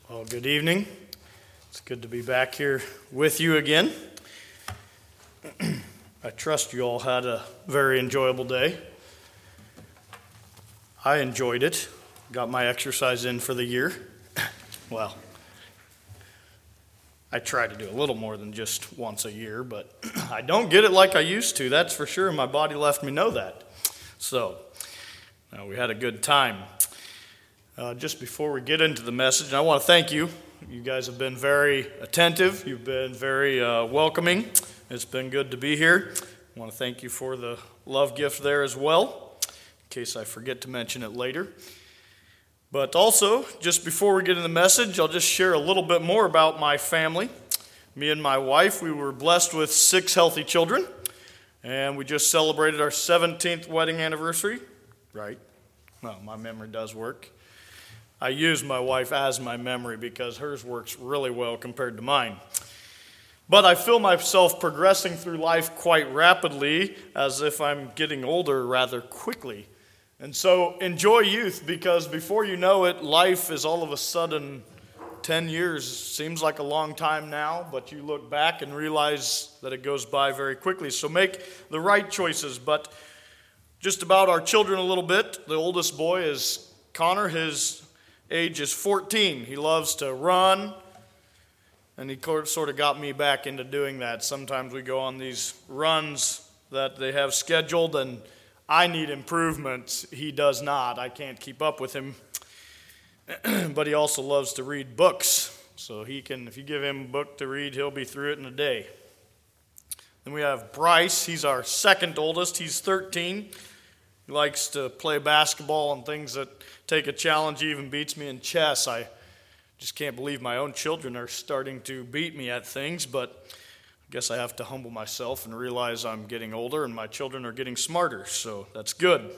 Well, good evening. It's good to be back here with you again. I trust you all had a very enjoyable day. I enjoyed it. Got my exercise in for the year. Well, I try to do a little more than just once a year, but I don't get it like I used to, that's for sure. My body left me know that. So, we had a good time. Just before we get into the message, I want to thank you. You guys have been very attentive. You've been very welcoming. It's been good to be here. I want to thank you for the love gift there as well, in case I forget to mention it later. But also, just before we get into the message, I'll just share a little bit more about my family. Me and my wife, we were blessed with 6 healthy children, and we just celebrated our 17th wedding anniversary. Right? Well, my memory does work. I use my wife as my memory because hers works really well compared to mine. But I feel myself progressing through life quite rapidly, as if I'm getting older rather quickly. And so enjoy youth, because before you know it, life is all of a sudden 10 years. Seems like a long time now, but you look back and realize that it goes by very quickly. So make the right choices. But just about our children a little bit. The oldest boy is Connor. His age is 14. He loves to run, and he sort of got me back into doing that. Sometimes we go on these runs that they have scheduled, and I need improvement. He does not. I can't keep up with him. But he also loves to read books. So he can, if you give him a book to read, he'll be through it in a day. Then we have Bryce. He's our second oldest. He's 13. He likes to play basketball and things that take a challenge. He even beats me in chess. I just can't believe my own children are starting to beat me at things, but I guess I have to humble myself and realize I'm getting older and my children are getting smarter, so that's good.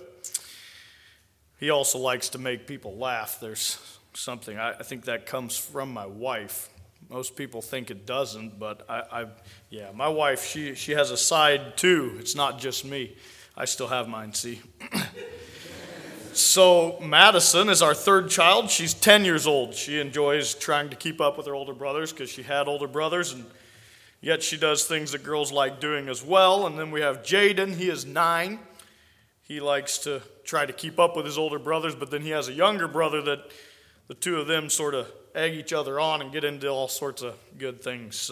He also likes to make people laugh. There's something, I think that comes from my wife. Most people think it doesn't, but my wife, she has a side too. It's not just me. I still have mine, see. So Madison is our third child. She's 10 years old. She enjoys trying to keep up with her older brothers because she had older brothers, and yet she does things that girls like doing as well. And then we have Jaden. He is 9. He likes to try to keep up with his older brothers, but then he has a younger brother that the two of them sort of egg each other on and get into all sorts of good things.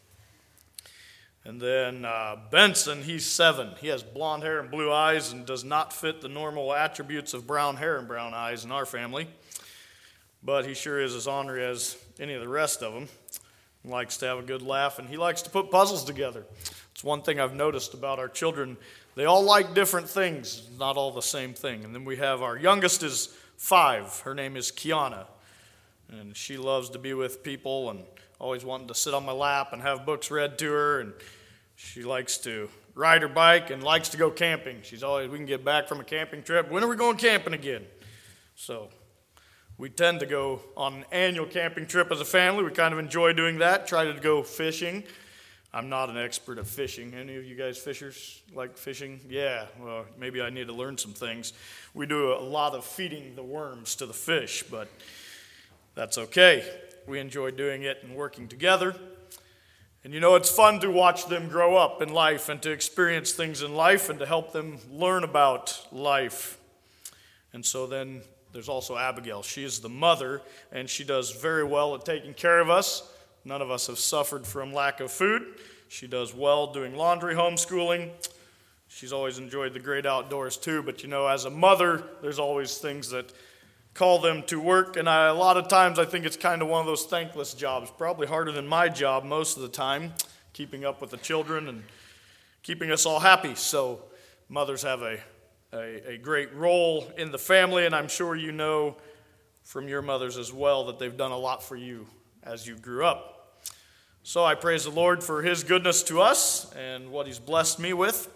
And then Benson, he's 7. He has blonde hair and blue eyes and does not fit the normal attributes of brown hair and brown eyes in our family. But he sure is as ornery as any of the rest of them. He likes to have a good laugh, and he likes to put puzzles together. It's one thing I've noticed about our children. They all like different things, not all the same thing. And then we have our youngest is 5. Her name is Kiana. And she loves to be with people and always wanting to sit on my lap and have books read to her. And she likes to ride her bike and likes to go camping. We can get back from a camping trip. When are we going camping again? So we tend to go on an annual camping trip as a family. We kind of enjoy doing that, try to go fishing. I'm not an expert at fishing. Any of you guys fishers like fishing? Yeah, well, maybe I need to learn some things. We do a lot of feeding the worms to the fish, but that's okay. We enjoy doing it and working together. And it's fun to watch them grow up in life and to experience things in life and to help them learn about life. And so then there's also Abigail. She is the mother, and she does very well at taking care of us. None of us have suffered from lack of food. She does well doing laundry, homeschooling. She's always enjoyed the great outdoors too. But as a mother, there's always things that call them to work. And a lot of times I think it's kind of one of those thankless jobs, probably harder than my job most of the time, keeping up with the children and keeping us all happy. So mothers have a great role in the family, and I'm sure you know from your mothers as well that they've done a lot for you as you grew up. So I praise the Lord for his goodness to us and what he's blessed me with.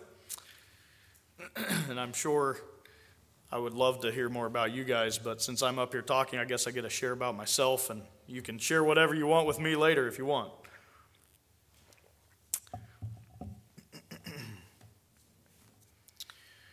And I'm sure I would love to hear more about you guys, but since I'm up here talking, I guess I get to share about myself, and you can share whatever you want with me later if you want.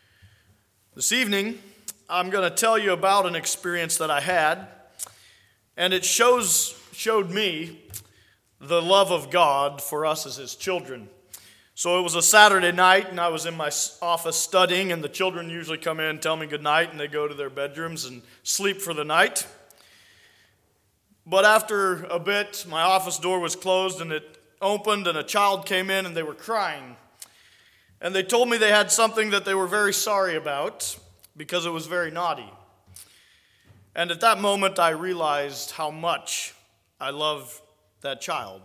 This evening, I'm going to tell you about an experience that I had. And it showed me the love of God for us as his children. So it was a Saturday night, and I was in my office studying, and the children usually come in and tell me good night, and they go to their bedrooms and sleep for the night. But after a bit, my office door was closed, and it opened, and a child came in, and they were crying. And they told me they had something that they were very sorry about because it was very naughty. And at that moment, I realized how much I love that child.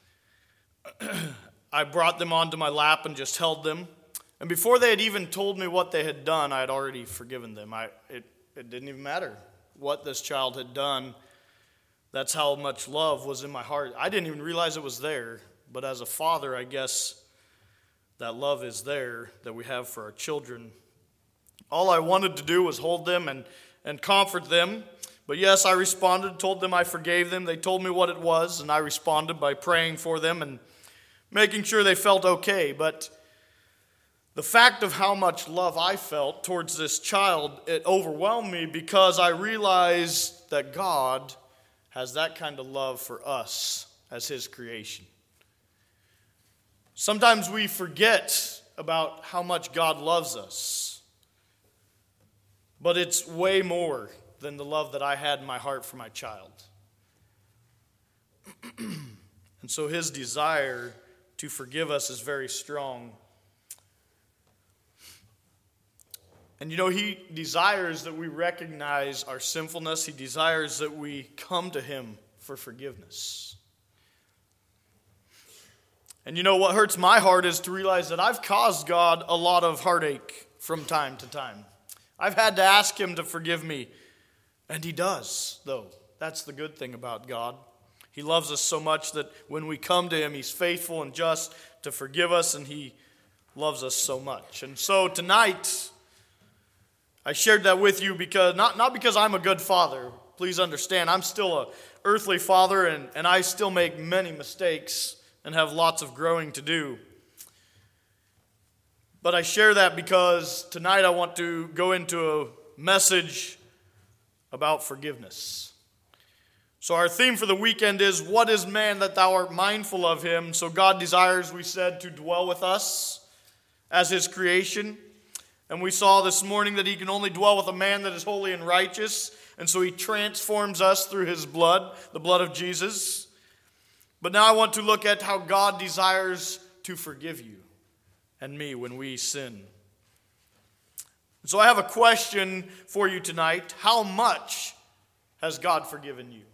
I brought them onto my lap and just held them. And before they had even told me what they had done, I had already forgiven them. It didn't even matter what this child had done. That's how much love was in my heart. I didn't even realize it was there. But as a father, I guess that love is there that we have for our children. All I wanted to do was hold them and comfort them. But yes, I responded, told them I forgave them. They told me what it was, and I responded by praying for them and making sure they felt okay. But the fact of how much love I felt towards this child, it overwhelmed me because I realized that God has that kind of love for us as his creation. Sometimes we forget about how much God loves us, but it's way more than the love that I had in my heart for my child. And so his desire to forgive us is very strong. And he desires that we recognize our sinfulness. He desires that we come to him for forgiveness. And what hurts my heart is to realize that I've caused God a lot of heartache from time to time. I've had to ask him to forgive me, and he does, though. That's the good thing about God. He loves us so much that when we come to him, he's faithful and just to forgive us, and he loves us so much. And so tonight, I shared that with you because not because I'm a good father. Please understand, I'm still an earthly father, and I still make many mistakes and have lots of growing to do. But I share that because tonight I want to go into a message about forgiveness. So our theme for the weekend is, what is man that thou art mindful of him? So God desires, we said, to dwell with us as his creation. And we saw this morning that he can only dwell with a man that is holy and righteous. And so he transforms us through his blood, the blood of Jesus. But now I want to look at how God desires to forgive you and me when we sin. So I have a question for you tonight. How much has God forgiven you?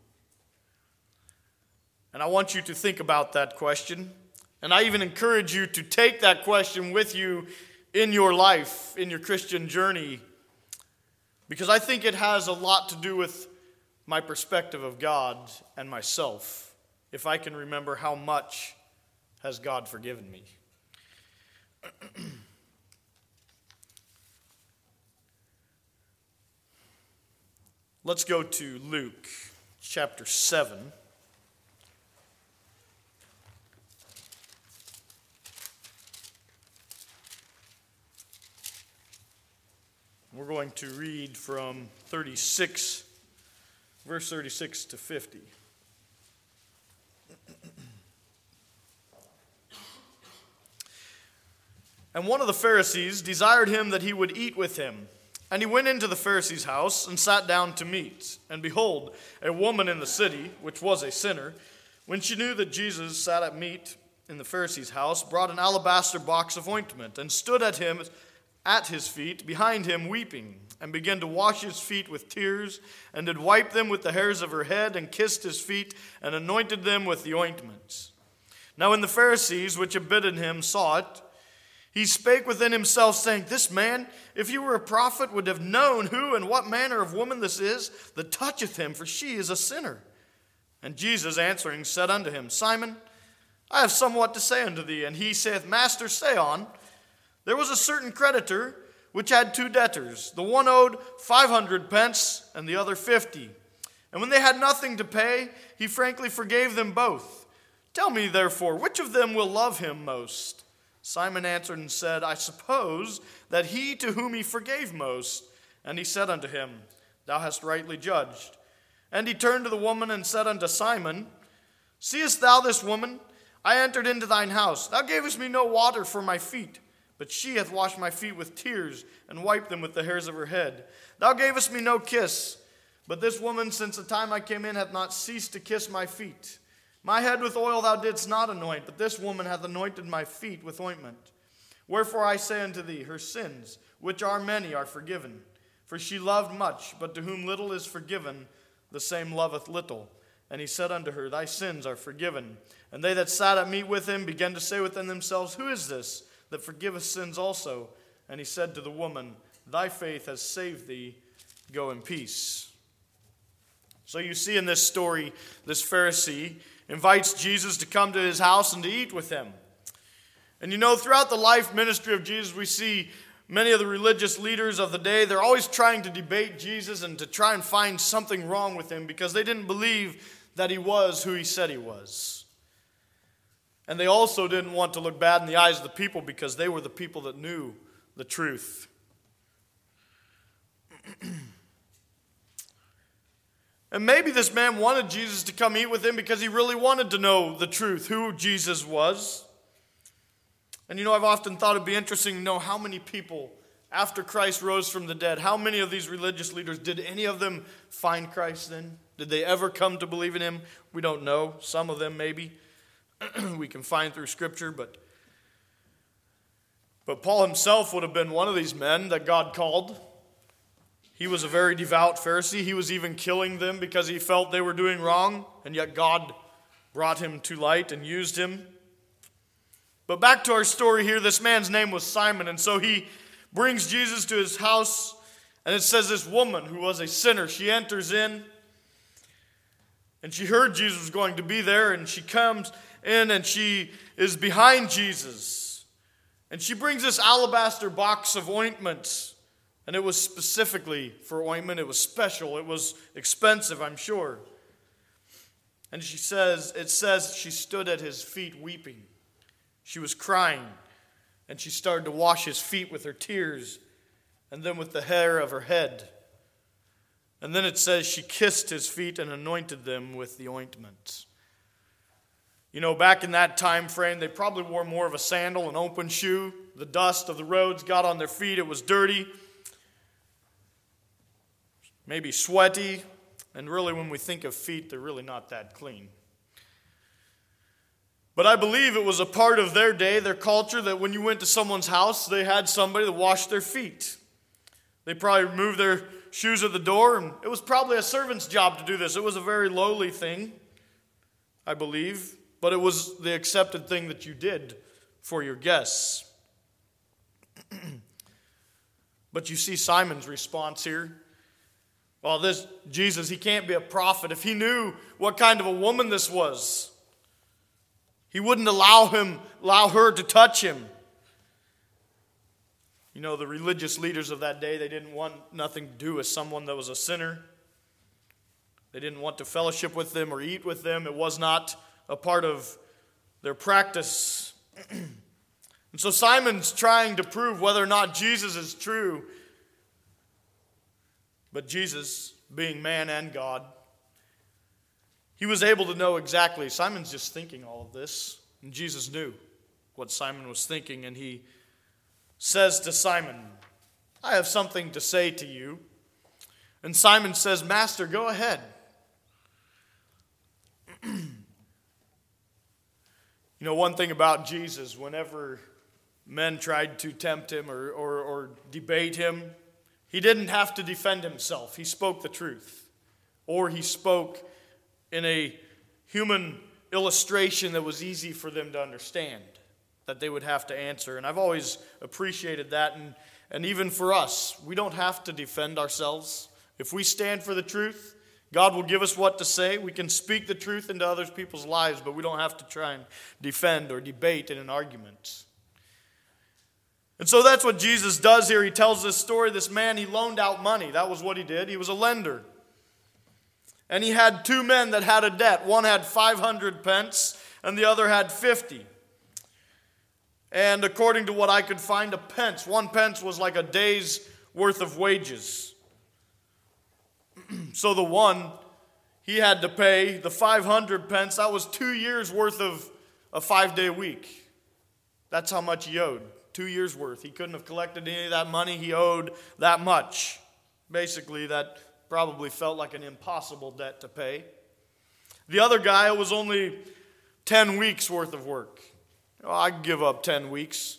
And I want you to think about that question. And I even encourage you to take that question with you in your life, in your Christian journey, because I think it has a lot to do with my perspective of God and myself, if I can remember how much has God forgiven me. Let's go to Luke chapter 7. We're going to read from verse 36 to 50. And one of the Pharisees desired him that he would eat with him. And he went into the Pharisee's house and sat down to meat. And behold, a woman in the city, which was a sinner, when she knew that Jesus sat at meat in the Pharisee's house, brought an alabaster box of ointment, and stood at his feet, behind him weeping, and began to wash his feet with tears, and did wipe them with the hairs of her head, and kissed his feet, and anointed them with the ointment. Now when the Pharisees which had bidden him saw it, he spake within himself, saying, This man, if he were a prophet, would have known who and what manner of woman this is that toucheth him, for she is a sinner. And Jesus answering said unto him, Simon, I have somewhat to say unto thee. And he saith, Master, say on. There was a certain creditor which had 2 debtors. The one owed 500 pence, and the other 50. And when they had nothing to pay, he frankly forgave them both. Tell me, therefore, which of them will love him most? Simon answered and said, I suppose that he to whom he forgave most. And he said unto him, Thou hast rightly judged. And he turned to the woman and said unto Simon, Seest thou this woman? I entered into thine house. Thou gavest me no water for my feet, but she hath washed my feet with tears, and wiped them with the hairs of her head. Thou gavest me no kiss, but this woman, since the time I came in, hath not ceased to kiss my feet. My head with oil thou didst not anoint, but this woman hath anointed my feet with ointment. Wherefore I say unto thee, her sins, which are many, are forgiven. For she loved much, but to whom little is forgiven, the same loveth little. And he said unto her, Thy sins are forgiven. And they that sat at meat with him began to say within themselves, Who is this that forgiveth sins also? And he said to the woman, Thy faith has saved thee. Go in peace. So you see in this story, this Pharisee invites Jesus to come to his house and to eat with him. And you know, throughout the life ministry of Jesus, we see many of the religious leaders of the day, they're always trying to debate Jesus and to try and find something wrong with him because they didn't believe that he was who he said he was. And they also didn't want to look bad in the eyes of the people because they were the people that knew the truth. And maybe this man wanted Jesus to come eat with him because he really wanted to know the truth, who Jesus was. And you know, I've often thought it'd be interesting to know how many people, after Christ rose from the dead, how many of these religious leaders, did any of them find Christ then? Did they ever come to believe in him? We don't know. Some of them maybe. We can find through Scripture, but Paul himself would have been one of these men that God called. He was a very devout Pharisee. He was even killing them because he felt they were doing wrong, and yet God brought him to light and used him. But back to our story here, this man's name was Simon, and so he brings Jesus to his house, and it says this woman who was a sinner, she enters in, and she heard Jesus was going to be there, and she comes in, and she is behind Jesus, and she brings this alabaster box of ointment. And it was specifically for ointment. It was special. It was expensive, I'm sure. And it says she stood at his feet weeping. She was crying. And she started to wash his feet with her tears and then with the hair of her head. And then it says she kissed his feet and anointed them with the ointment. You know, back in that time frame, they probably wore more of a sandal, an open shoe. The dust of the roads got on their feet. It was dirty. Maybe sweaty, and really when we think of feet, they're really not that clean. But I believe it was a part of their day, their culture, that when you went to someone's house, they had somebody to wash their feet. They probably removed their shoes at the door, and it was probably a servant's job to do this. It was a very lowly thing, I believe, but it was the accepted thing that you did for your guests. But you see Simon's response here. Well, this Jesus, he can't be a prophet. If he knew what kind of a woman this was, he wouldn't allow her to touch him. You know, the religious leaders of that day, they didn't want nothing to do with someone that was a sinner. They didn't want to fellowship with them or eat with them. It was not a part of their practice. And so Simon's trying to prove whether or not Jesus is true. But Jesus, being man and God, he was able to know exactly. Simon's just thinking all of this. And Jesus knew what Simon was thinking. And he says to Simon, I have something to say to you. And Simon says, Master, go ahead. You know, one thing about Jesus, whenever men tried to tempt him or debate him, he didn't have to defend himself. He spoke the truth. Or he spoke in a human illustration that was easy for them to understand, that they would have to answer. And I've always appreciated that. And even for us, we don't have to defend ourselves. If we stand for the truth, God will give us what to say. We can speak the truth into other people's lives, but we don't have to try and defend or debate in an argument. And so that's what Jesus does here. He tells this story. This man, he loaned out money. That was what he did. He was a lender. And he had two men that had a debt. One had 500 pence and the other had 50. And according to what I could find, a pence, 1 pence was like a day's worth of wages. So the one he had to pay the 500 pence. That was 2 years worth of a 5-day week. That's how much he owed. 2 years worth. He couldn't have collected any of that money. He owed that much. Basically, that probably felt like an impossible debt to pay. The other guy, it was only 10 weeks worth of work. Oh, I'd give up 10 weeks.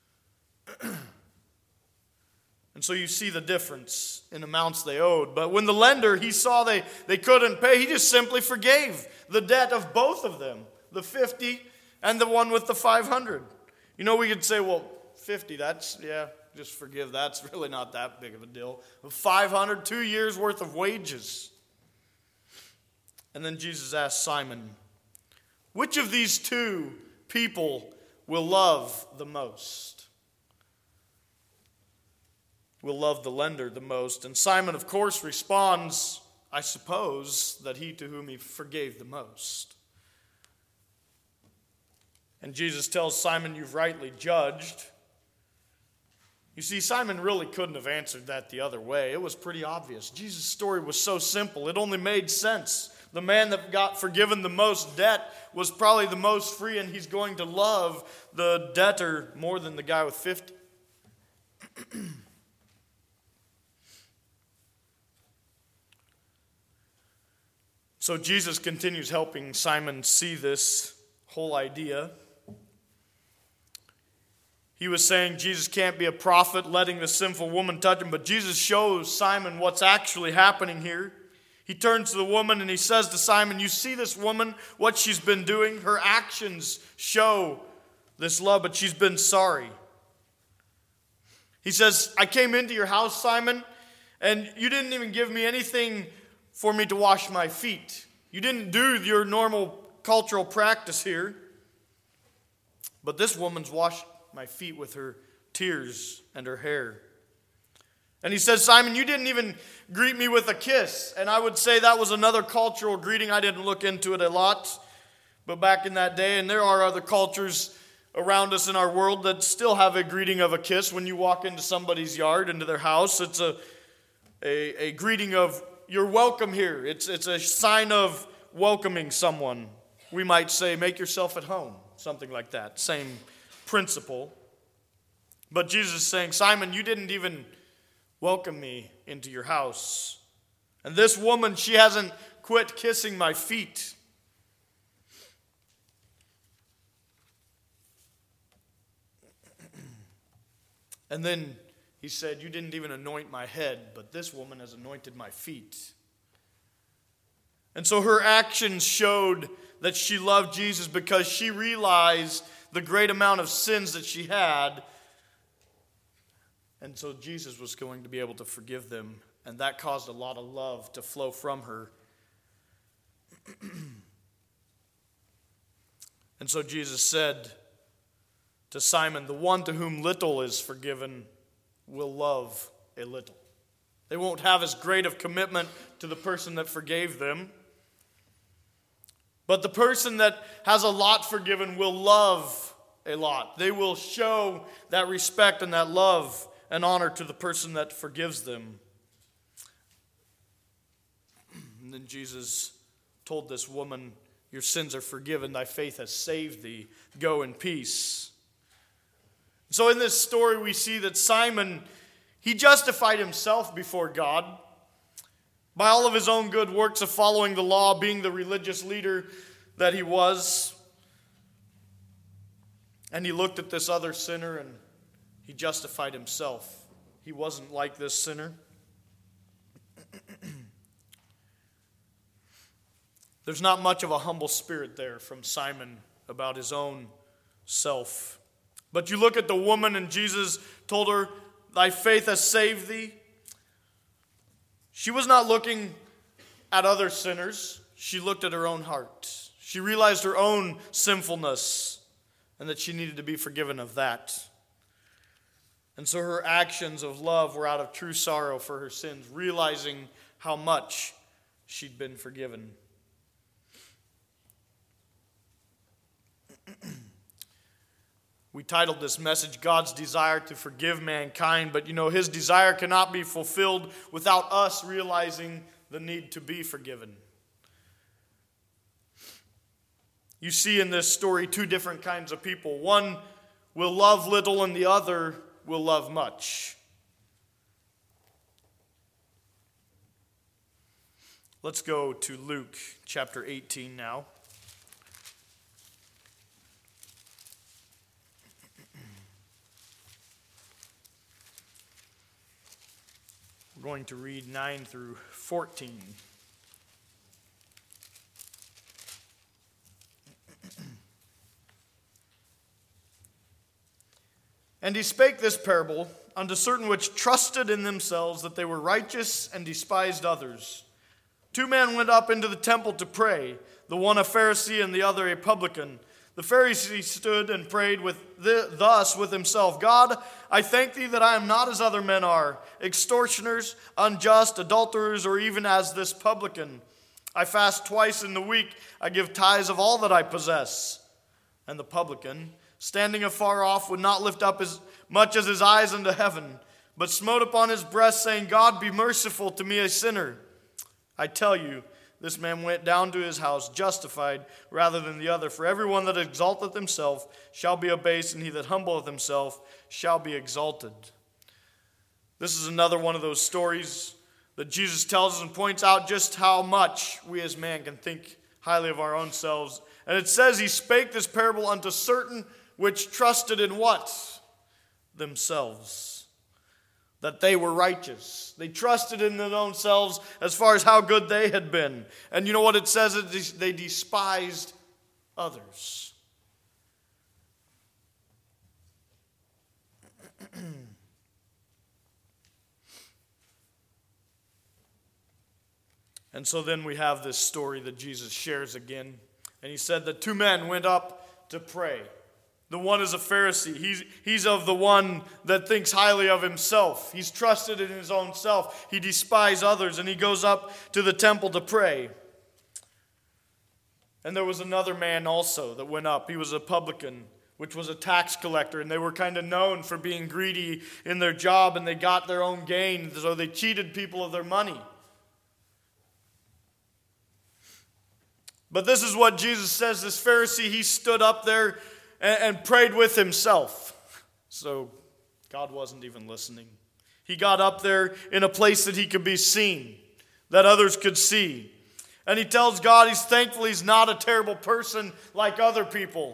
And so you see the difference in amounts they owed. But when the lender, he saw they couldn't pay, he just simply forgave the debt of both of them, the 50 and the one with the 500. You know, we could say, well, 50, just forgive. That's really not that big of a deal. 500, 2 years worth of wages. And then Jesus asked Simon, which of these two people will love the most? Will love the lender the most. And Simon, of course, responds, I suppose, that he to whom he forgave the most. And Jesus tells Simon, you've rightly judged. You see, Simon really couldn't have answered that the other way. It was pretty obvious. Jesus' story was so simple, it only made sense. The man that got forgiven the most debt was probably the most free, and he's going to love the debtor more than the guy with 50. So Jesus continues helping Simon see this whole idea. He was saying Jesus can't be a prophet, letting the sinful woman touch him, but Jesus shows Simon what's actually happening here. He turns to the woman and he says to Simon, you see this woman, what she's been doing? Her actions show this love, but she's been sorry. He says, I came into your house, Simon, and you didn't even give me anything for me to wash my feet. You didn't do your normal cultural practice here. But this woman's washed my feet with her tears and her hair. And he says, Simon, you didn't even greet me with a kiss. And I would say that was another cultural greeting. I didn't look into it a lot. But back in that day, and there are other cultures around us in our world that still have a greeting of a kiss. When you walk into somebody's yard, into their house, it's a greeting of, you're welcome here. It's a sign of welcoming someone. We might say, make yourself at home. Something like that. Same principle. But Jesus is saying, Simon, you didn't even welcome me into your house. And this woman, she hasn't quit kissing my feet. And then he said, you didn't even anoint my head, but this woman has anointed my feet. And so her actions showed that she loved Jesus because she realized the great amount of sins that she had. And so Jesus was going to be able to forgive them. And that caused a lot of love to flow from her. And so Jesus said to Simon, the one to whom little is forgiven will love a little. They won't have as great of commitment to the person that forgave them. But the person that has a lot forgiven will love a lot. They will show that respect and that love and honor to the person that forgives them. And then Jesus told this woman, your sins are forgiven, thy faith has saved thee. Go in peace. So in this story we see that Simon, he justified himself before God by all of his own good works of following the law, being the religious leader that he was. And he looked at this other sinner and he justified himself. He wasn't like this sinner. There's not much of a humble spirit there from Simon about his own self. But you look at the woman and Jesus told her, thy faith has saved thee. She was not looking at other sinners. She looked at her own heart. She realized her own sinfulness and that she needed to be forgiven of that. And so her actions of love were out of true sorrow for her sins, realizing how much she'd been forgiven. We titled this message, God's Desire to Forgive Mankind. But his desire cannot be fulfilled without us realizing the need to be forgiven. You see in this story two different kinds of people. One will love little and the other will love much. Let's go to Luke chapter 18 now. We're going to read 9 through 14. And he spake this parable unto certain which trusted in themselves that they were righteous and despised others. 2 men went up into the temple to pray, the one a Pharisee and the other a publican. The Pharisee stood and prayed thus with himself, God, I thank thee that I am not as other men are, extortioners, unjust, adulterers, or even as this publican. I fast twice in the week. I give tithes of all that I possess. And the publican, standing afar off, would not lift up as much as his eyes unto heaven, but smote upon his breast, saying, God, be merciful to me, a sinner. I tell you, this man went down to his house justified rather than the other. For everyone that exalteth himself shall be abased, and he that humbleth himself shall be exalted. This is another one of those stories that Jesus tells us and points out just how much we as man can think highly of our own selves. And it says he spake this parable unto certain which trusted in what? Themselves. That they were righteous. They trusted in their own selves as far as how good they had been. And you know what it says? They despised others. And so then we have this story that Jesus shares again. And he said that 2 men went up to pray. The one is a Pharisee. He's of the one that thinks highly of himself. He's trusted in his own self. He despises others, and he goes up to the temple to pray. And there was another man also that went up. He was a publican, which was a tax collector, and they were kind of known for being greedy in their job, and they got their own gain, so they cheated people of their money. But this is what Jesus says. This Pharisee, he stood up there and prayed with himself. So God wasn't even listening. He got up there in a place that he could be seen, that others could see. And he tells God he's thankful he's not a terrible person like other people.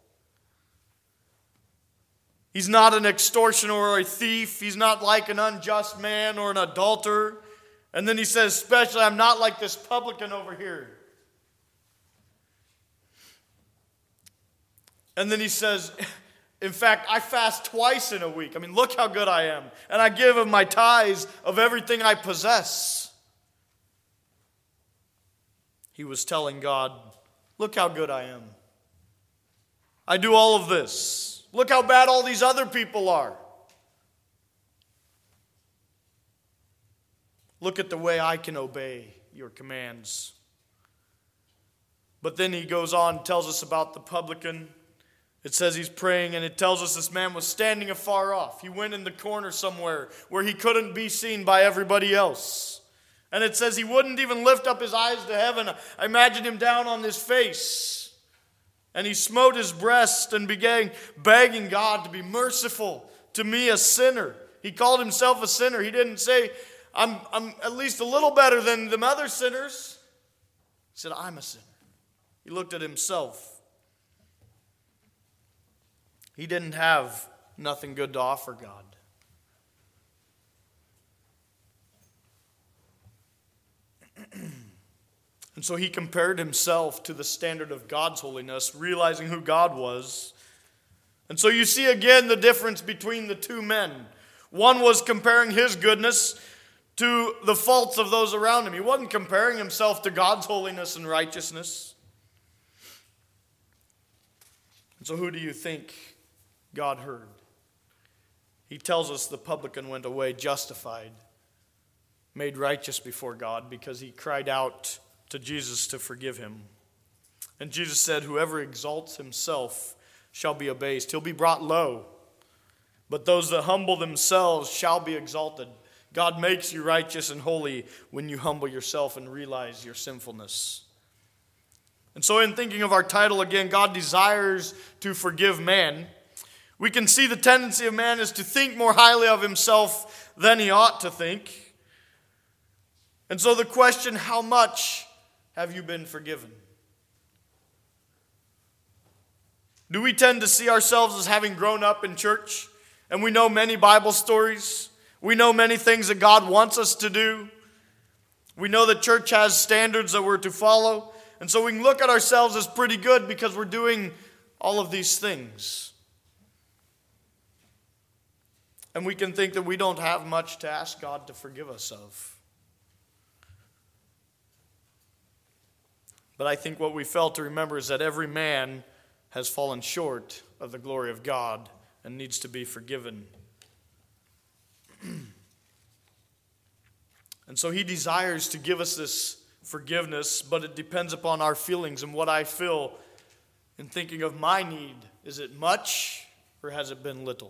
He's not an extortioner or a thief. He's not like an unjust man or an adulterer. And then he says, especially, I'm not like this publican over here. And then he says, in fact, I fast twice in a week. I mean, look how good I am. And I give of my tithes of everything I possess. He was telling God, look how good I am. I do all of this. Look how bad all these other people are. Look at the way I can obey your commands. But then he goes on and tells us about the publican. It says he's praying, and it tells us this man was standing afar off. He went in the corner somewhere where he couldn't be seen by everybody else. And it says he wouldn't even lift up his eyes to heaven. I imagine him down on his face. And he smote his breast and began begging God to be merciful to me, a sinner. He called himself a sinner. He didn't say, I'm at least a little better than them other sinners. He said, I'm a sinner. He looked at himself. He didn't have nothing good to offer God. And so he compared himself to the standard of God's holiness, realizing who God was. And so you see again the difference between the 2 men. One was comparing his goodness to the faults of those around him. He wasn't comparing himself to God's holiness and righteousness. And so who do you think God heard? He tells us the publican went away justified, made righteous before God, because he cried out to Jesus to forgive him. And Jesus said, whoever exalts himself shall be abased. He'll be brought low. But those that humble themselves shall be exalted. God makes you righteous and holy when you humble yourself and realize your sinfulness. And so in thinking of our title again, God desires to forgive man, we can see the tendency of man is to think more highly of himself than he ought to think. And so the question, how much have you been forgiven? Do we tend to see ourselves as having grown up in church, and we know many Bible stories? We know many things that God wants us to do. We know that church has standards that we're to follow. And so we can look at ourselves as pretty good because we're doing all of these things. And we can think that we don't have much to ask God to forgive us of. But I think what we fail to remember is that every man has fallen short of the glory of God and needs to be forgiven. And so he desires to give us this forgiveness, but it depends upon our feelings and what I feel in thinking of my need. Is it much or has it been little?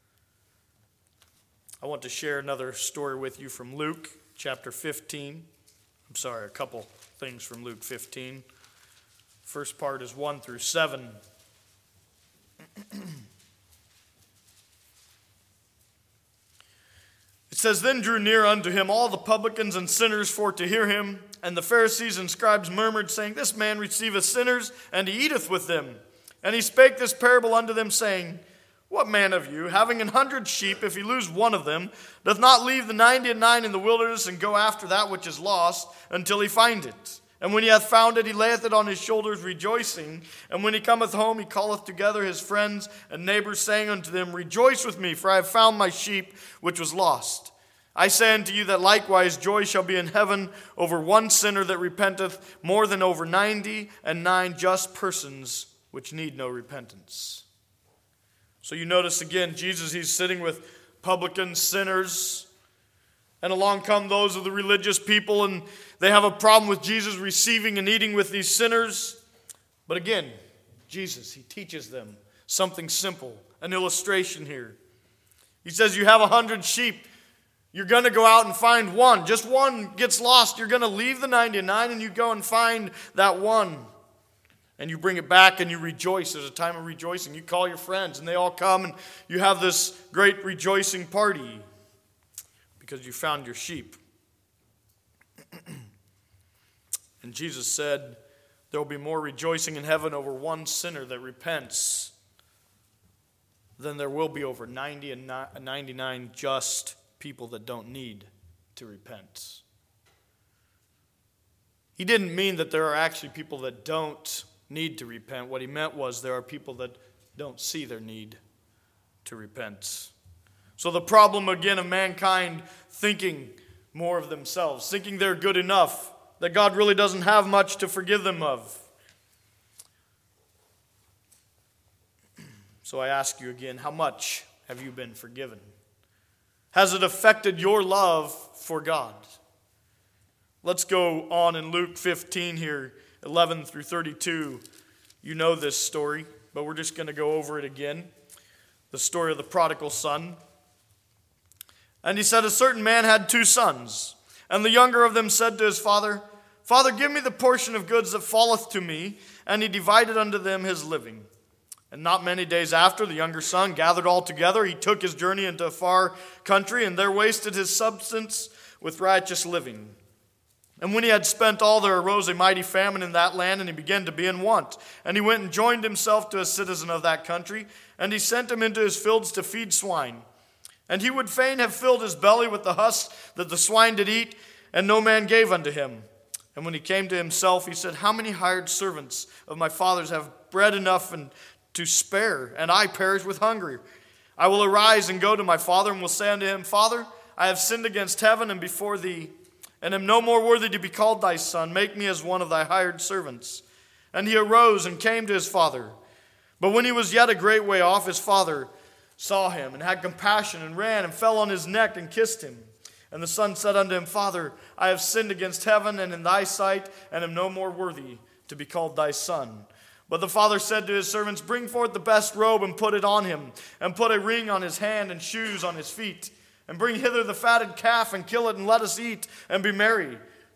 I want to share another story with you from Luke chapter 15. A couple things from Luke 15. First part is 1 through 7. It says, Then drew near unto him all the publicans and sinners for to hear him. And the Pharisees and scribes murmured, saying, This man receiveth sinners, and he eateth with them. And he spake this parable unto them, saying, What man of you, having 100 sheep, if he lose one of them, doth not leave the 99 in the wilderness, and go after that which is lost, until he find it? And when he hath found it, he layeth it on his shoulders, rejoicing. And when he cometh home, he calleth together his friends and neighbors, saying unto them, Rejoice with me, for I have found my sheep which was lost. I say unto you that likewise joy shall be in heaven over one sinner that repenteth, more than over 99 just persons which need no repentance. So you notice again, Jesus, he's sitting with publicans, sinners, and along come those of the religious people, and they have a problem with Jesus receiving and eating with these sinners. But again, Jesus, he teaches them something simple, an illustration here. He says, you have 100 sheep. You're going to go out and find one. Just one gets lost. You're going to leave the 99 and you go and find that one. And you bring it back and you rejoice. There's a time of rejoicing. You call your friends and they all come and you have this great rejoicing party because you found your sheep. And Jesus said, there will be more rejoicing in heaven over one sinner that repents than there will be over 99 just people that don't need to repent. He didn't mean that there are actually people that don't need to repent. What he meant was there are people that don't see their need to repent. So the problem again of mankind thinking more of themselves, thinking they're good enough, that God really doesn't have much to forgive them of. So I ask you again, how much have you been forgiven? Has it affected your love for God? Let's go on in Luke 15 here, 11 through 32. You know this story, but we're just going to go over it again. The story of the prodigal son. And he said, a certain man had 2 sons. And the younger of them said to his father, Father, give me the portion of goods that falleth to me. And he divided unto them his living. And not many days after, the younger son gathered all together. He took his journey into a far country, and there wasted his substance with riotous living. And when he had spent all, there arose a mighty famine in that land, and he began to be in want. And he went and joined himself to a citizen of that country, and he sent him into his fields to feed swine. And he would fain have filled his belly with the husk that the swine did eat, and no man gave unto him. And when he came to himself, he said, How many hired servants of my father's have bread enough and to spare, and I perish with hunger? I will arise and go to my father, and will say unto him, Father, I have sinned against heaven and before thee, and am no more worthy to be called thy son. Make me as one of thy hired servants. And he arose and came to his father. But when he was yet a great way off, his father saw him, and had compassion, and ran, and fell on his neck, and kissed him. And the son said unto him, Father, I have sinned against heaven and in thy sight, and am no more worthy to be called thy son. But the father said to his servants, Bring forth the best robe, and put it on him, and put a ring on his hand, and shoes on his feet. And bring hither the fatted calf, and kill it, and let us eat, and be merry.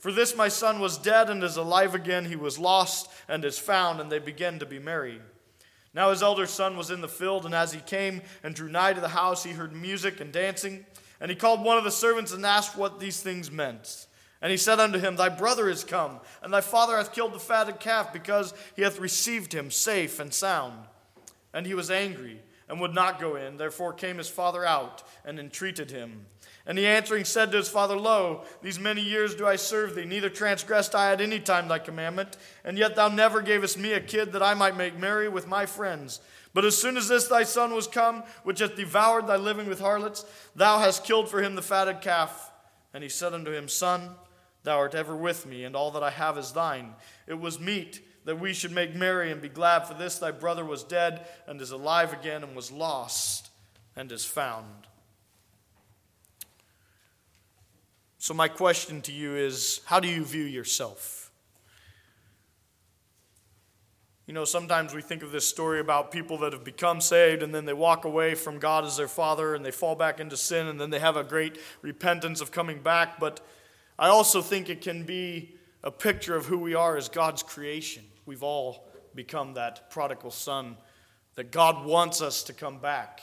For this my son was dead and is alive again. He was lost and is found." And they began to be merry. Now his elder son was in the field, and as he came and drew nigh to the house, he heard music and dancing. And he called one of the servants and asked what these things meant. And he said unto him, "Thy brother is come, and thy father hath killed the fatted calf, because he hath received him safe and sound." And he was angry, and would not go in. Therefore came his father out, and entreated him. And he answering said to his father, "Lo, these many years do I serve thee, neither transgressed I at any time thy commandment, and yet thou never gavest me a kid that I might make merry with my friends. But as soon as this thy son was come, which hath devoured thy living with harlots, thou hast killed for him the fatted calf." And he said unto him, "Son, thou art ever with me, and all that I have is thine. It was meet that we should make merry and be glad, for this thy brother was dead and is alive again, and was lost and is found." So my question to you is, how do you view yourself? You know, sometimes we think of this story about people that have become saved and then they walk away from God as their Father and they fall back into sin and then they have a great repentance of coming back. But I also think it can be a picture of who we are as God's creation. We've all become that prodigal son, that God wants us to come back.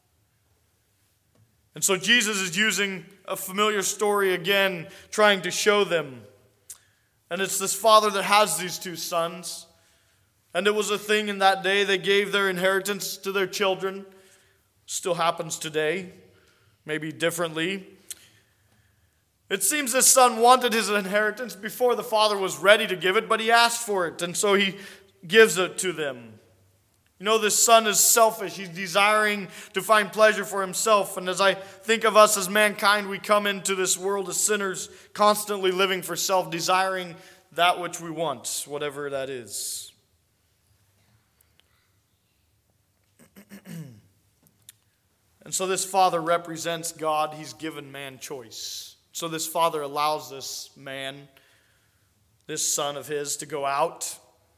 And so Jesus is using a familiar story again, trying to show them. And it's this father that has these two sons. And it was a thing in that day. They gave their inheritance to their children. Still happens today, maybe differently. It seems this son wanted his inheritance before the father was ready to give it, but he asked for it, and so he gives it to them. You know, this son is selfish. He's desiring to find pleasure for himself. And as I think of us as mankind, we come into this world as sinners, constantly living for self, desiring that which we want, whatever that is. And so this father represents God. He's given man choice. So this father allows this man, this son of his, to go out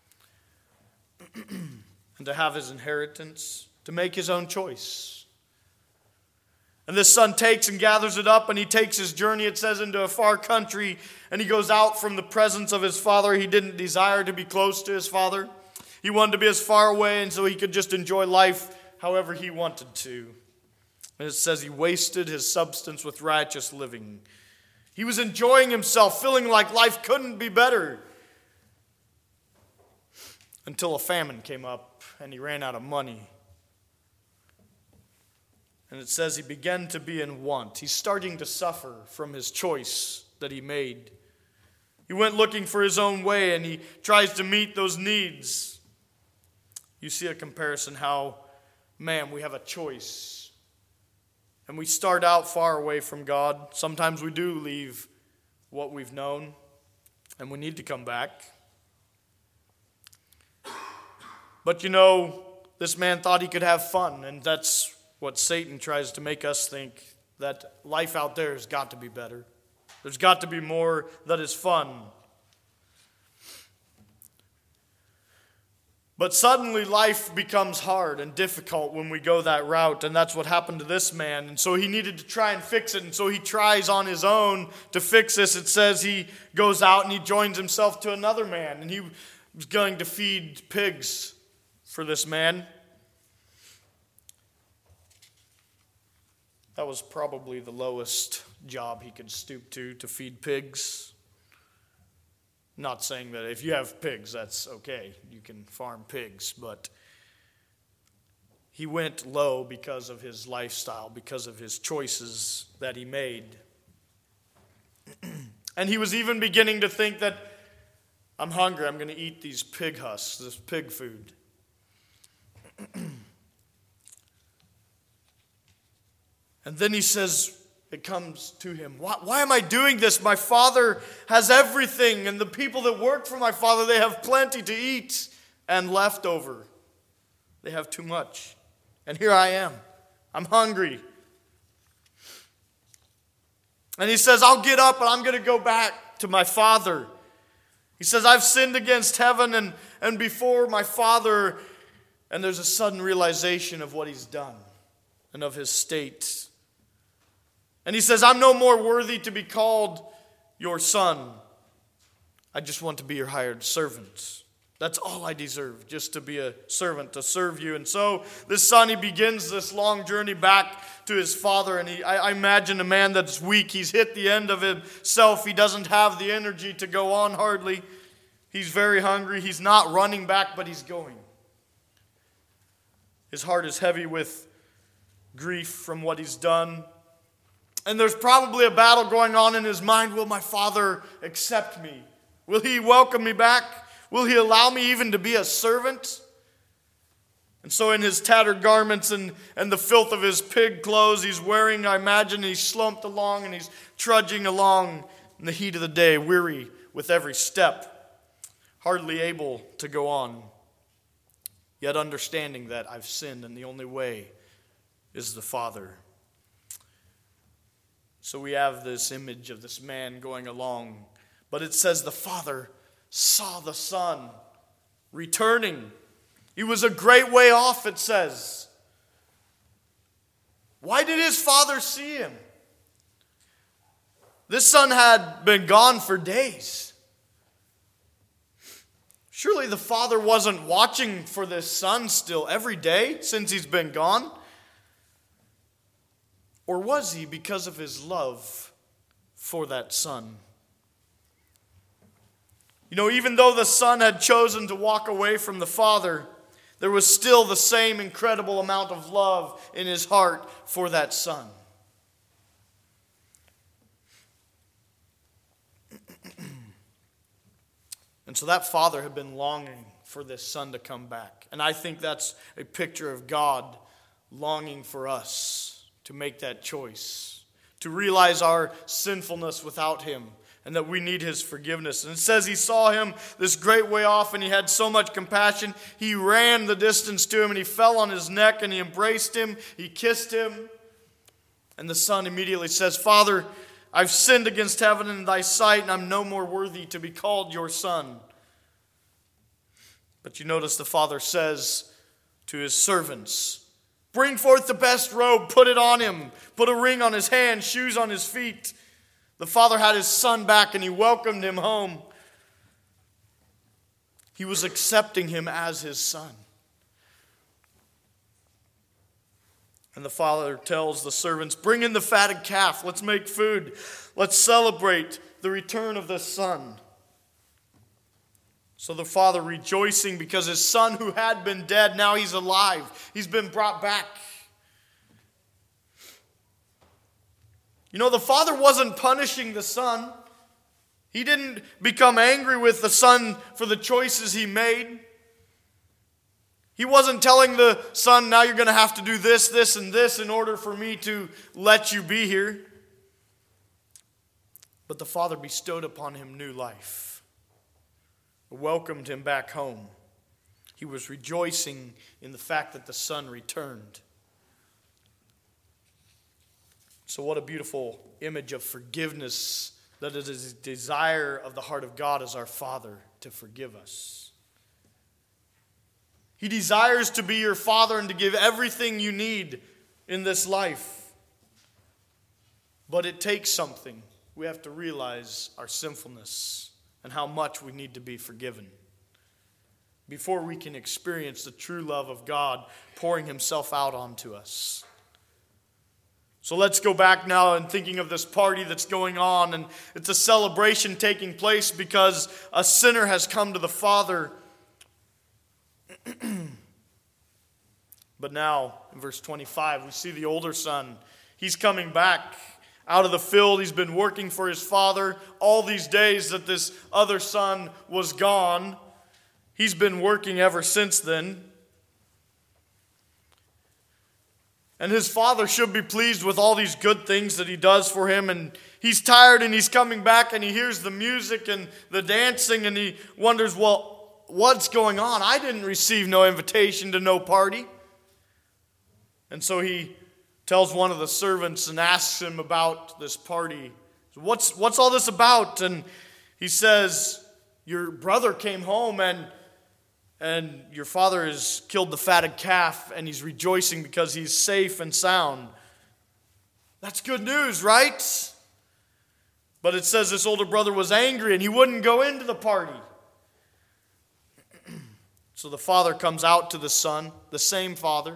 and to have his inheritance, to make his own choice. And this son takes and gathers it up, and he takes his journey, it says, into a far country, and he goes out from the presence of his father. He didn't desire to be close to his father. He wanted to be as far away, and so he could just enjoy life however he wanted to. And it says he wasted his substance with righteous living. He was enjoying himself, feeling like life couldn't be better, until a famine came up and he ran out of money. And it says he began to be in want. He's starting to suffer from his choice that he made. He went looking for his own way, and he tries to meet those needs. You see a comparison how, man, we have a choice. And we start out far away from God. Sometimes we do leave what we've known, and we need to come back. But you know, this man thought he could have fun, and that's what Satan tries to make us think, that life out there has got to be better. There's got to be more that is fun. But suddenly life becomes hard and difficult when we go that route, and that's what happened to this man. And so he needed to try and fix it, and so he tries on his own to fix this. It says he goes out and he joins himself to another man, and he was going to feed pigs for this man. That was probably the lowest job he could stoop to feed pigs. Not saying that if you have pigs, that's okay. You can farm pigs, but he went low because of his lifestyle, because of his choices that he made. And he was even beginning to think that, I'm hungry, I'm going to eat these pig husks, this pig food. And then he says, it comes to him, why am I doing this? My father has everything, and the people that work for my father, they have plenty to eat and leftover. They have too much. And here I am. I'm hungry. And he says, I'll get up and I'm going to go back to my father. He says, I've sinned against heaven and before my father. And there's a sudden realization of what he's done and of his state. And he says, I'm no more worthy to be called your son. I just want to be your hired servant. That's all I deserve, just to be a servant, to serve you. And so this son, he begins this long journey back to his father. And I imagine a man that's weak. He's hit the end of himself. He doesn't have the energy to go on hardly. He's very hungry. He's not running back, but he's going. His heart is heavy with grief from what he's done. And there's probably a battle going on in his mind. Will my father accept me? Will he welcome me back? Will he allow me even to be a servant? And so in his tattered garments and the filth of his pig clothes, he's wearing, I imagine, he's slumped along and he's trudging along in the heat of the day, weary with every step, hardly able to go on, yet understanding that I've sinned and the only way is the Father. So we have this image of this man going along, but it says the Father saw the Son returning. He was a great way off, it says. Why did his father see him? This son had been gone for days. Surely the father wasn't watching for this son still every day since he's been gone? Or was he because of his love for that son? You know, even though the son had chosen to walk away from the father, there was still the same incredible amount of love in his heart for that son. And so that father had been longing for this son to come back. And I think that's a picture of God longing for us to make that choice, to realize our sinfulness without him, and that we need his forgiveness. And it says he saw him this great way off, and he had so much compassion. He ran the distance to him, and he fell on his neck, and he embraced him. He kissed him. And the son immediately says, Father, I've sinned against heaven and thy sight, and I'm no more worthy to be called your son. But you notice the father says to his servants, bring forth the best robe, put it on him, put a ring on his hand, shoes on his feet. The father had his son back and he welcomed him home. He was accepting him as his son. And the father tells the servants, bring in the fatted calf, let's make food, let's celebrate the return of the son. So the father rejoicing because his son who had been dead, now he's alive. He's been brought back. You know, the father wasn't punishing the son. He didn't become angry with the son for the choices he made. He wasn't telling the son, now you're going to have to do this, this, and this in order for me to let you be here. But the father bestowed upon him new life, welcomed him back home. He was rejoicing in the fact that the son returned. So what a beautiful image of forgiveness, that it is a desire of the heart of God as our Father to forgive us. He desires to be your Father and to give everything you need in this life. But it takes something. We have to realize our sinfulness and how much we need to be forgiven before we can experience the true love of God pouring himself out onto us. So let's go back now and thinking of this party that's going on, and it's a celebration taking place because a sinner has come to the Father. But now, in verse 25, we see the older son. He's coming back out of the field. He's been working for his father all these days that this other son was gone. He's been working ever since then. And his father should be pleased with all these good things that he does for him. And he's tired and he's coming back and he hears the music and the dancing and he wonders, well, what's going on? I didn't receive no invitation to no party. And so he tells one of the servants and asks him about this party. What's all this about? And he says, your brother came home and your father has killed the fatted calf, and he's rejoicing because he's safe and sound. That's good news, right? But it says this older brother was angry and he wouldn't go into the party. So the father comes out to the son, the same father.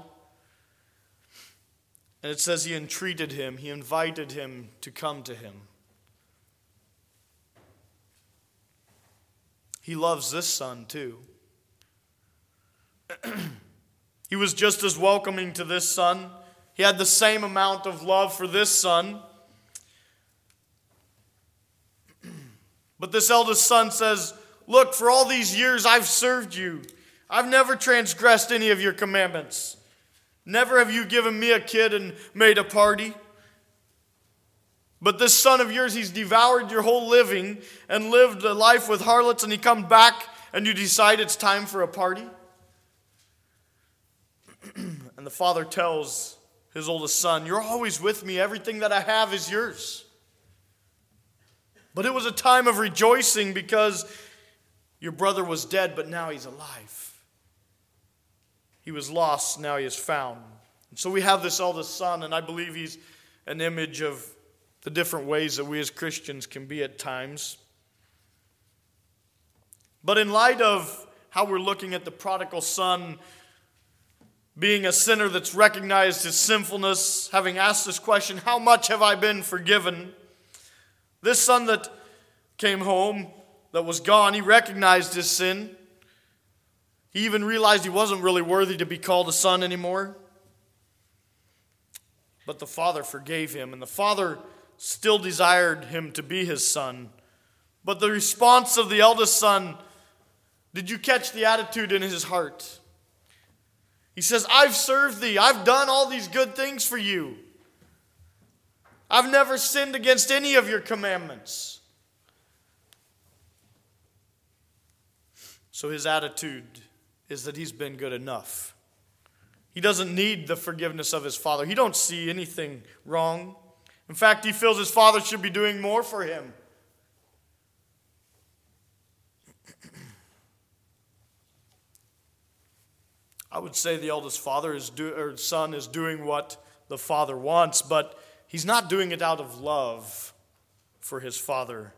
And it says he entreated him, he invited him to come to him. He loves this son too. He was just as welcoming to this son. He had the same amount of love for this son. But this eldest son says, look, for all these years I've served you. I've never transgressed any of your commandments. Never have you given me a kid and made a party. But this son of yours, he's devoured your whole living and lived a life with harlots, and he comes back and you decide it's time for a party? And the father tells his oldest son, you're always with me. Everything that I have is yours. But it was a time of rejoicing because your brother was dead, but now he's alive. He was lost, now he is found. And so we have this eldest son, and I believe he's an image of the different ways that we as Christians can be at times. But in light of how we're looking at the prodigal son being a sinner that's recognized his sinfulness, having asked this question, how much have I been forgiven? This son that came home, that was gone, he recognized his sin. He even realized he wasn't really worthy to be called a son anymore. But the father forgave him, and the father still desired him to be his son. But the response of the eldest son, did you catch the attitude in his heart? He says, I've served thee. I've done all these good things for you. I've never sinned against any of your commandments. So his attitude is that he's been good enough. He doesn't need the forgiveness of his father. He don't see anything wrong. In fact, he feels his father should be doing more for him. I would say the eldest son is doing what the father wants, but he's not doing it out of love for his father.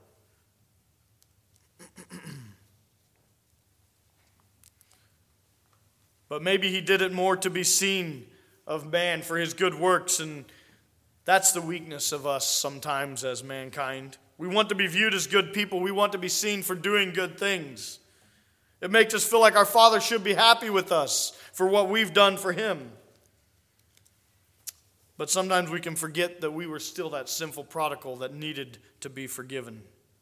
But maybe he did it more to be seen of man for his good works, and that's the weakness of us sometimes as mankind. We want to be viewed as good people. We want to be seen for doing good things. It makes us feel like our Father should be happy with us for what we've done for Him. But sometimes we can forget that we were still that sinful prodigal that needed to be forgiven.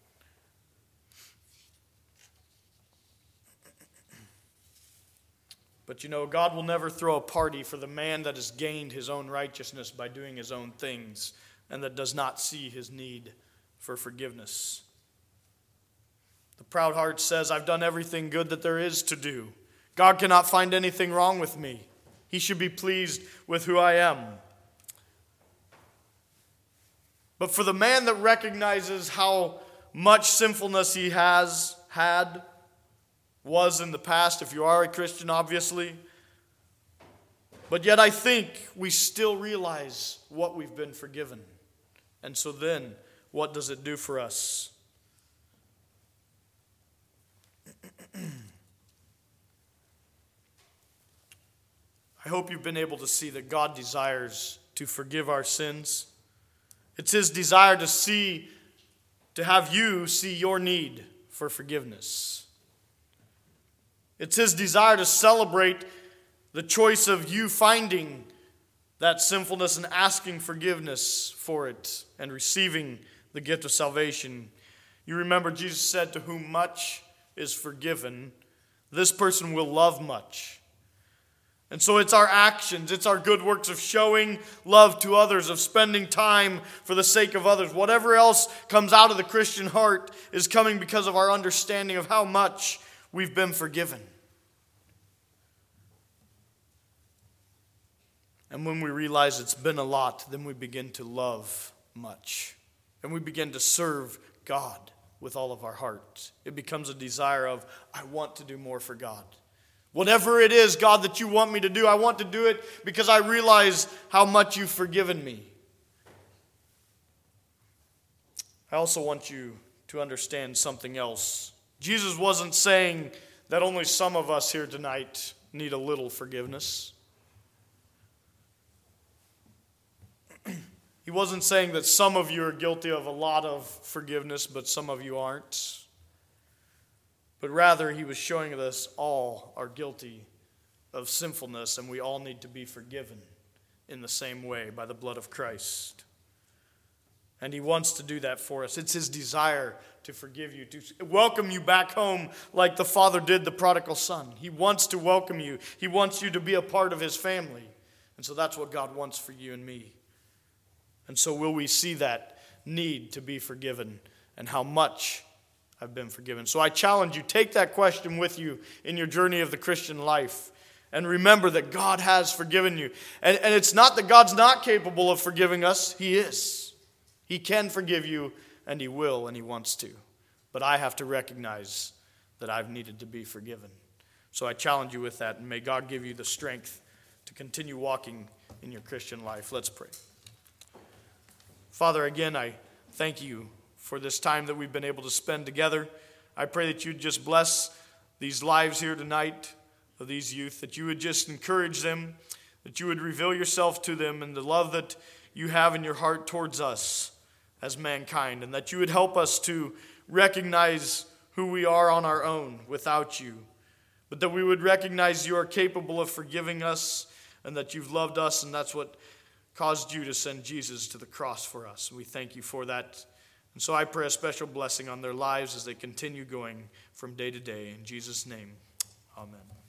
But you know, God will never throw a party for the man that has gained his own righteousness by doing his own things and that does not see his need for forgiveness. The proud heart says, I've done everything good that there is to do. God cannot find anything wrong with me. He should be pleased with who I am. But for the man that recognizes how much sinfulness he has had, was in the past, if you are a Christian, obviously, but yet I think we still realize what we've been forgiven. And so then, what does it do for us? I hope you've been able to see that God desires to forgive our sins. It's His desire to have you see your need for forgiveness. It's His desire to celebrate the choice of you finding that sinfulness and asking forgiveness for it and receiving the gift of salvation. You remember Jesus said, to whom much is forgiven, this person will love much. And so it's our actions, it's our good works of showing love to others, of spending time for the sake of others. Whatever else comes out of the Christian heart is coming because of our understanding of how much we've been forgiven. And when we realize it's been a lot, then we begin to love much. And we begin to serve God with all of our heart. It becomes a desire of, I want to do more for God. Whatever it is, God, that you want me to do, I want to do it because I realize how much you've forgiven me. also want you to understand something else. Jesus wasn't saying that only some of us here tonight need a little forgiveness. He wasn't saying that some of you are guilty of a lot of forgiveness, but some of you aren't. But rather, he was showing us all are guilty of sinfulness, and we all need to be forgiven in the same way by the blood of Christ. And he wants to do that for us. It's his desire to forgive you, to welcome you back home like the Father did the prodigal son. He wants to welcome you. He wants you to be a part of his family. And so that's what God wants for you and me. And so will we see that need to be forgiven and how much I've been forgiven? So I challenge you, take that question with you in your journey of the Christian life. And remember that God has forgiven you. And it's not that God's not capable of forgiving us. He is. He can forgive you, and he will, and he wants to. But I have to recognize that I've needed to be forgiven. So I challenge you with that, and may God give you the strength to continue walking in your Christian life. Let's pray. Father, again, I thank you for this time that we've been able to spend together. I pray that you'd just bless these lives here tonight of these youth, that you would just encourage them, that you would reveal yourself to them and the love that you have in your heart towards us as mankind, and that you would help us to recognize who we are on our own without you, but that we would recognize you are capable of forgiving us and that you've loved us, and that's what caused you to send Jesus to the cross for us. We thank you for that. And so I pray a special blessing on their lives as they continue going from day to day. In Jesus' name, amen.